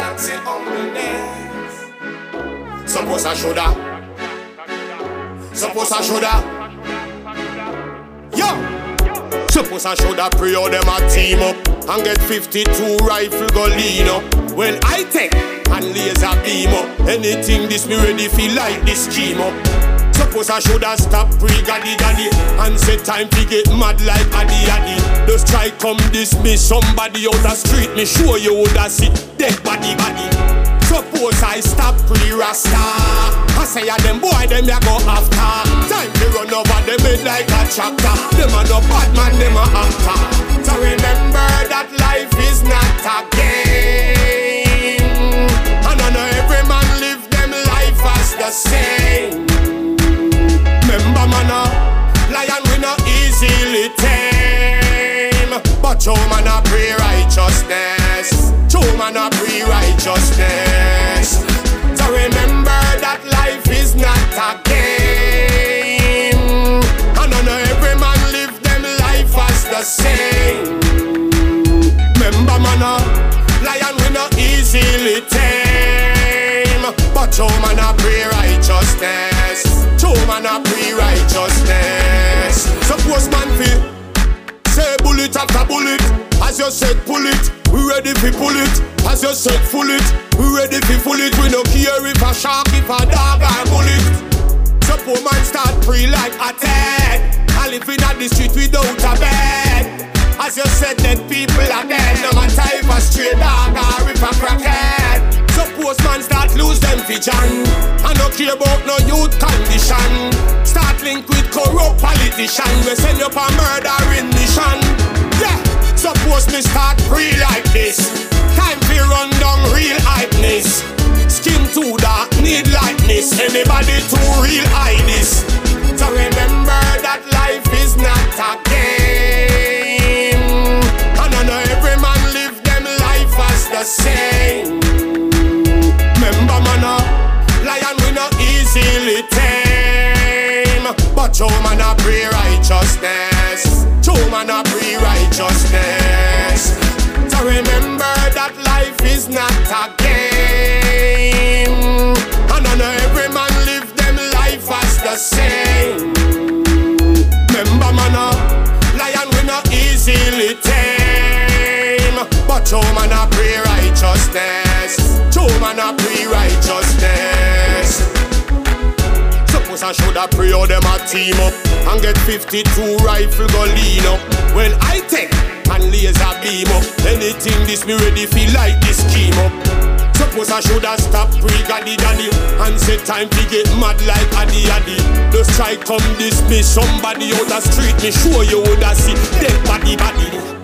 that's it humbleness. Suppose I shoulda. Suppose I shoulda. Yo! Suppose I shoulda pray all them a team up and get 52 rifle go lean up. When I take and laser beam up, anything this me ready feel like this scheme up. Suppose I shoulda stop pre-gaddy-gaddy and say time to get mad like addy-addy. Just try come dismiss somebody out the street, me sure you woulda see dead body. Suppose I stop pre-rasta, I say a them boy them ya go after. Time to run over them head like a tractor. Them a no bad man, them a actor. So remember that life is not a game, and I know every man live them life as the same. Remember man, lion we no easily tame, but show man a pray righteousness. Show man a pray righteousness. So remember that life is not a game, and I know every man live them life as the same. Remember man, lion we no easily tame, but show man a pray righteousness. Show man a pray righteousness. Suppose man feel say bullet after bullet, as you said pull it, we ready fi pull it. As you said full it, we ready fi full it. We no care if a shark, if a dog or bullet. Suppose man start free like a dead, I live in the street without a bed. As you said dead people are dead, no matter if a stray dog or if a crackhead. Suppose man start lose them vision, I no care about no youth condition. Start link with corrupt politician, we send you for murdering mission. Yeah, suppose me start free like this. Time to run down real hypeness. Skin too dark, need lightness. Anybody too real hide this. So remember that life is not a game, and I know every man live them life as the same. Remember man, lion we no easily tame, but show man a pray righteousness. Show man a pray righteousness. So remember that life is not a game, and I know every man live them life as the same. Remember man, lion we no easily tame, but show man a pray righteousness. Show man a pray righteousness. Suppose I shoulda pray all them a team up and get 52 rifle go lean up. When I take and laser beam up, anything this me ready feel like this scheme up. Suppose I shoulda stop pre-gaddy-gaddy and say time to get mad like addy-addy. Just try come dismiss somebody out the street, me sure you woulda see dead body.